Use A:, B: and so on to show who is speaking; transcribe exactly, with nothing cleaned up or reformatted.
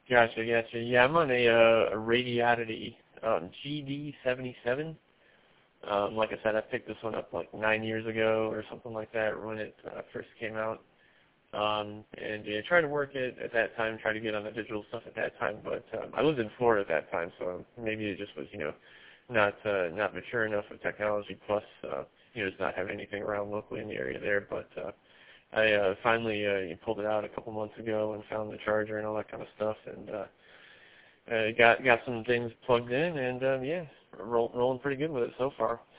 A: Gotcha, gotcha. Yeah, I'm on a, uh, a Radiodity um, G D seventy-seven. Um, like I said, I picked this one up like nine years ago or something like that when it uh, first came out. Um, and yeah, tried to work it at that time, tried to get on the digital stuff at that time, but um, I lived in Florida at that time, so maybe it just was, you know, not uh, not mature enough with technology. Plus, uh, you know, just not having anything around locally in the area there. But uh, I uh, finally uh, pulled it out a couple months ago and found the charger and all that kind of stuff, and uh, uh, got got some things plugged in, and um, yeah, roll, rolling pretty good with it so far.